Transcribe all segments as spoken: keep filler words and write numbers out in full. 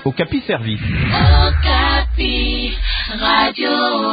Okapi Service. Okapi, Radio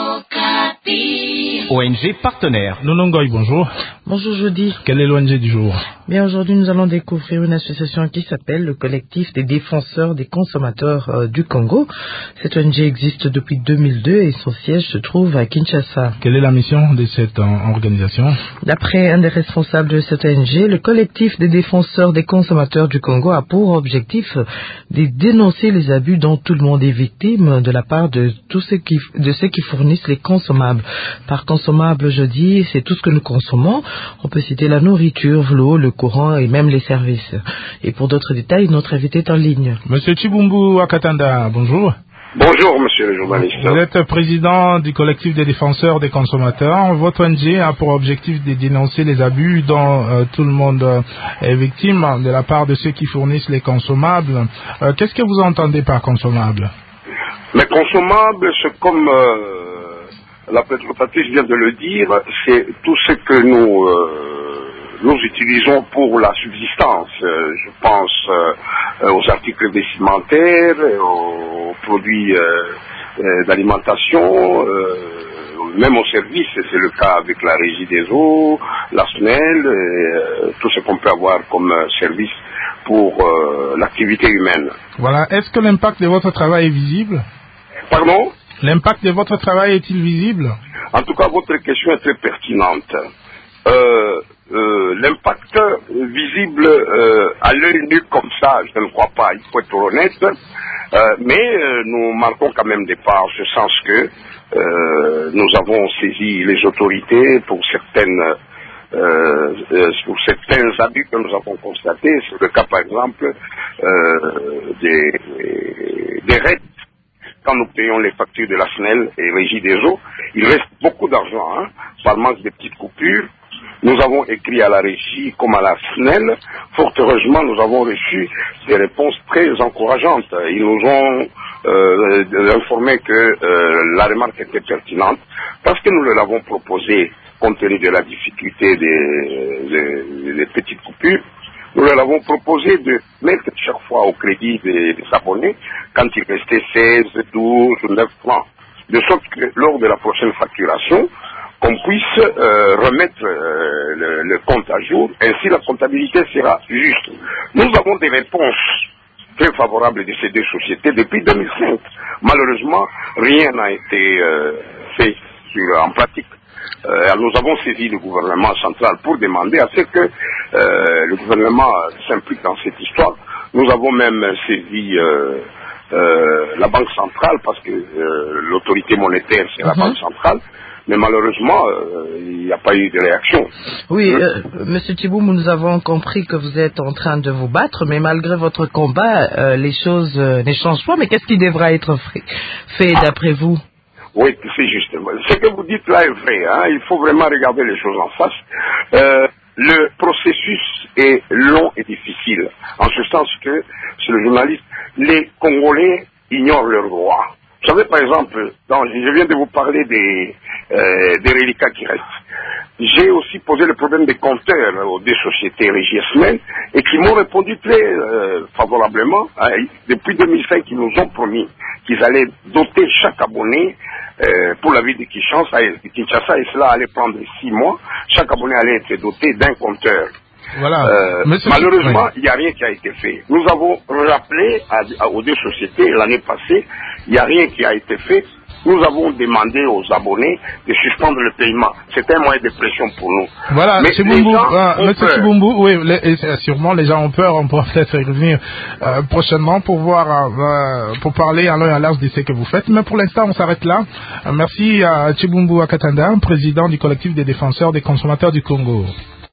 Okapi. O N G partenaire. Nonongoy, bonjour. Bonjour Jody. Quelle est l'O N G du jour? Bien, aujourd'hui nous allons découvrir une association qui s'appelle le Collectif des défenseurs des consommateurs euh, du Congo. Cette O N G existe depuis deux mille deux et son siège se trouve à Kinshasa. Quelle est la mission de cette euh, organisation? D'après un des responsables de cette O N G, le Collectif des défenseurs des consommateurs du Congo a pour objectif de dénoncer les abus dont tout le monde est victime de la part de tous ceux qui, de ceux qui fournissent les consommables. Par consommable, je dis, c'est tout ce que nous consommons. On peut citer la nourriture, l'eau, le courant et même les services. Et pour d'autres détails, notre invité est en ligne. Monsieur Chibumbu Akatanda, bonjour. Bonjour, monsieur le journaliste. Vous êtes président du collectif des défenseurs des consommateurs. Votre O N G a pour objectif de dénoncer les abus dont euh, tout le monde euh, est victime de la part de ceux qui fournissent les consommables. Euh, qu'est-ce que vous entendez par consommables? Les consommables, c'est comme euh, la présentatrice vient de le dire, c'est tout ce que nous... Euh, nous utilisons pour la subsistance. Euh, je pense euh, aux articles vestimentaires, aux produits euh, euh, d'alimentation, euh, même aux services. C'est le cas avec la régie des eaux, la S N E L, euh, tout ce qu'on peut avoir comme service pour euh, l'activité humaine. Voilà. Est-ce que l'impact de votre travail est visible? Pardon? L'impact de votre travail est-il visible? En tout cas, votre question est très pertinente. Euh, Euh, l'impact visible euh, à l'œil nu comme ça, je ne crois pas, il faut être honnête, euh, mais euh, nous marquons quand même des pas, en ce sens que euh, nous avons saisi les autorités pour certaines euh, euh, pour certains abus que nous avons constatés. C'est le cas par exemple euh, des, des raids. Quand nous payons les factures de la S N E L et Régie des eaux, il reste beaucoup d'argent, hein, par manque de petites coupures. Nous avons écrit à la régie comme à la S N E L. Fort heureusement, nous avons reçu des réponses très encourageantes. Ils nous ont euh, informé que euh, la remarque était pertinente parce que nous leur avons proposé, compte tenu de la difficulté des, des, des petites coupures, nous leur avons proposé de mettre chaque fois au crédit des, des abonnés quand il restait seize, douze ou neuf francs. De sorte que lors de la prochaine facturation, qu'on puisse euh, remettre euh, le, le compte à jour, ainsi la comptabilité sera juste. Nous avons des réponses très favorables de ces deux sociétés depuis deux mille cinq. Malheureusement, rien n'a été euh, fait sur, en pratique. Euh, nous avons saisi le gouvernement central pour demander à ce que euh, le gouvernement s'implique dans cette histoire. Nous avons même saisi euh, euh, la Banque centrale parce que euh, l'autorité monétaire c'est la mm-hmm. Banque centrale. Mais malheureusement, euh, il n'y a pas eu de réaction. Oui, euh, Monsieur Chiboum, nous avons compris que vous êtes en train de vous battre, mais malgré votre combat, euh, les choses euh, ne changent pas. Mais qu'est-ce qui devra être fait, fait d'après vous? Oui, c'est juste. Ce que vous dites là est vrai. Hein. Il faut vraiment regarder les choses en face. Euh, le processus est long et difficile, en ce sens que, c'est le journaliste, les Congolais ignorent leurs droits. Vous savez, par exemple, dans, je viens de vous parler des, euh, des reliquats qui restent. J'ai aussi posé le problème des compteurs aux deux sociétés Régie S N E L et qui m'ont répondu très euh, favorablement. Hein, depuis deux mille cinq, ils nous ont promis qu'ils allaient doter chaque abonné euh, pour la ville de Kinshasa, et, de Kinshasa, et cela allait prendre six mois. Chaque abonné allait être doté d'un compteur. Voilà. Euh, malheureusement, il n'y a rien qui a été fait. Nous avons rappelé à, à, aux deux sociétés l'année passée, il n'y a rien qui a été fait. Nous avons demandé aux abonnés de suspendre le paiement. C'était un moyen de pression pour nous. Voilà, mais Chibumbu, euh, Monsieur Chibumbu, oui, les, et sûrement les gens ont peur, on pourra peut-être revenir euh, prochainement pour voir, euh, pour parler à long et à large de ce que vous faites. Mais pour l'instant, on s'arrête là. Euh, merci à Chibumbu Akatanda, président du collectif des défenseurs des consommateurs du Congo.